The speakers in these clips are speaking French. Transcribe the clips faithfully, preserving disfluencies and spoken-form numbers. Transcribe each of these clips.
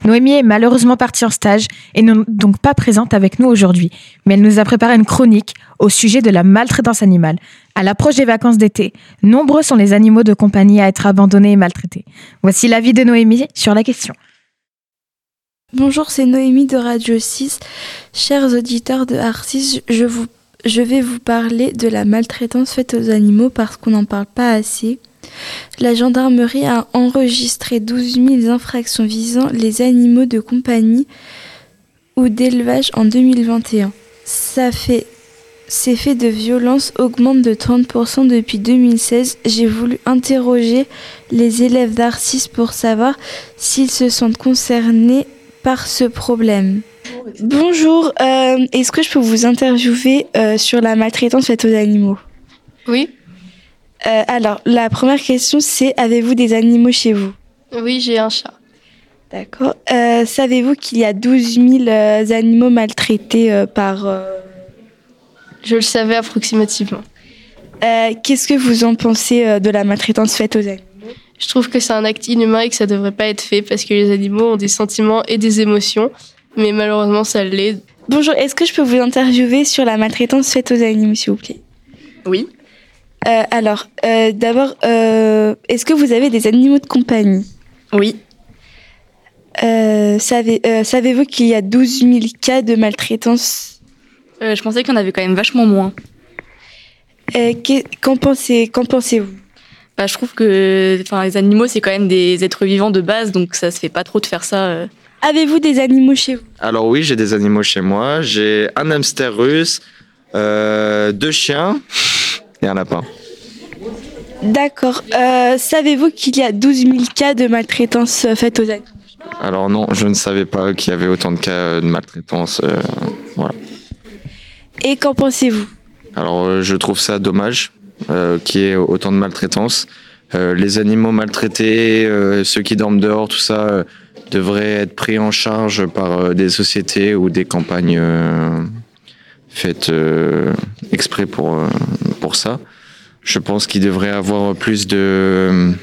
Noémie est malheureusement partie en stage et n'est donc pas présente avec nous aujourd'hui, mais elle nous a préparé une chronique au sujet de la maltraitance animale. À l'approche des vacances d'été, nombreux sont les animaux de compagnie à être abandonnés et maltraités. Voici l'avis de Noémie sur la question. Bonjour, c'est Noémie de Radio six. Chers auditeurs de R six, je, vous, je vais vous parler de la maltraitance faite aux animaux parce qu'on n'en parle pas assez. La gendarmerie a enregistré douze mille infractions visant les animaux de compagnie ou d'élevage en deux mille vingt et un. Ça fait, ces faits de violence augmentent de trente pour cent depuis deux mille seize. J'ai voulu interroger les élèves d'A R six pour savoir s'ils se sentent concernés par ce problème. Bonjour, euh, est-ce que je peux vous interviewer euh, sur la maltraitance faite aux animaux ? Oui. Euh, alors, la première question, c'est avez-vous des animaux chez vous ? Oui, j'ai un chat. D'accord. Euh, savez-vous qu'il y a douze mille euh, animaux maltraités euh, par... Euh... Je le savais approximativement. Euh, qu'est-ce que vous en pensez euh, de la maltraitance faite aux animaux ? Je trouve que c'est un acte inhumain et que ça ne devrait pas être fait parce que les animaux ont des sentiments et des émotions, mais malheureusement, ça l'est. Bonjour, est-ce que je peux vous interviewer sur la maltraitance faite aux animaux, s'il vous plaît ? Oui. Euh, alors, euh, d'abord, euh, est-ce que vous avez des animaux de compagnie ? Oui. Euh, savez, euh, savez-vous qu'il y a douze mille cas de maltraitance ? euh, Je pensais qu'il y en avait quand même vachement moins. Euh, qu'en, pensez, qu'en pensez-vous ? Bah, je trouve que les animaux, c'est quand même des êtres vivants de base, donc ça se fait pas trop de faire ça. Euh. Avez-vous des animaux chez vous ? Alors oui, j'ai des animaux chez moi. J'ai un hamster russe, euh, deux chiens et un lapin. D'accord. Euh, savez-vous qu'il y a douze mille cas de maltraitance faite aux animaux ? Alors non, je ne savais pas qu'il y avait autant de cas de maltraitance. Euh, voilà. Et qu'en pensez-vous ? Alors euh, je trouve ça dommage euh, qu'il y ait autant de maltraitance. Euh, les animaux maltraités, euh, ceux qui dorment dehors, tout ça, euh, devraient être pris en charge par euh, des sociétés ou des campagnes euh, faites euh, exprès pour, euh, pour ça. Je pense qu'il devrait y avoir plus de,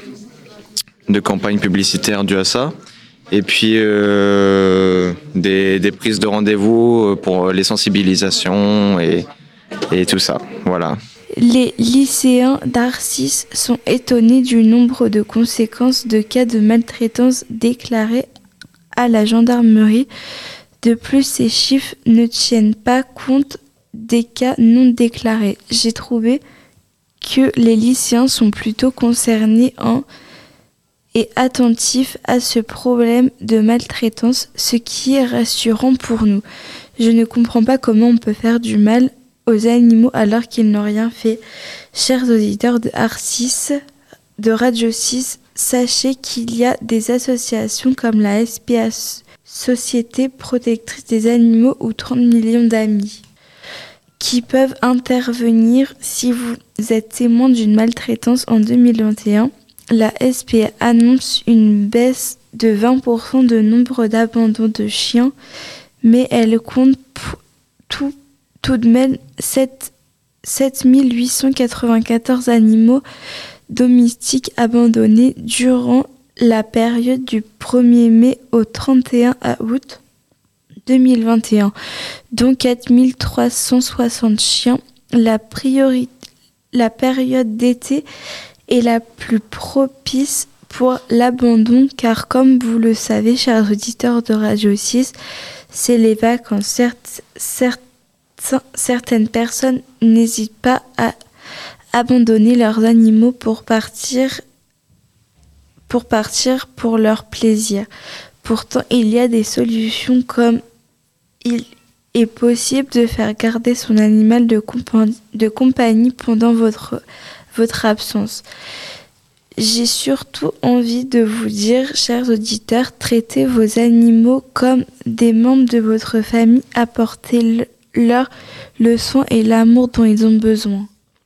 de campagnes publicitaires dues à ça. Et puis euh, des, des prises de rendez-vous pour les sensibilisations et, et tout ça. Voilà. Les lycéens d'A R six sont étonnés du nombre de conséquences de cas de maltraitance déclarés à la gendarmerie. De plus, ces chiffres ne tiennent pas compte des cas non déclarés. J'ai trouvé que les lycéens sont plutôt concernés en et attentifs à ce problème de maltraitance, ce qui est rassurant pour nous. Je ne comprends pas comment on peut faire du mal aux animaux alors qu'ils n'ont rien fait. Chers auditeurs de R six, de Radio six, sachez qu'il y a des associations comme la S P A, Société Protectrice des Animaux ou trente millions d'amis, qui peuvent intervenir si vous êtes témoin d'une maltraitance en deux mille vingt et un. La S P A annonce une baisse de vingt pour cent de nombre d'abandons de chiens, mais elle compte tout, tout de même sept mille huit cent quatre-vingt-quatorze animaux domestiques abandonnés durant la période du premier mai au trente et un août deux mille vingt et un, dont quatre mille trois cent soixante chiens. La, priori- la période d'été est la plus propice pour l'abandon car, comme vous le savez, chers auditeurs de Radio six, c'est les vacances. Certes, certes, certaines personnes n'hésitent pas à abandonner leurs animaux pour partir, pour partir pour leur plaisir. Pourtant, il y a des solutions comme il est possible de faire garder son animal de, compa- de compagnie pendant votre, votre absence. J'ai surtout envie de vous dire, chers auditeurs, traitez vos animaux comme des membres de votre famille, apportez-leur le soin et l'amour dont ils ont besoin.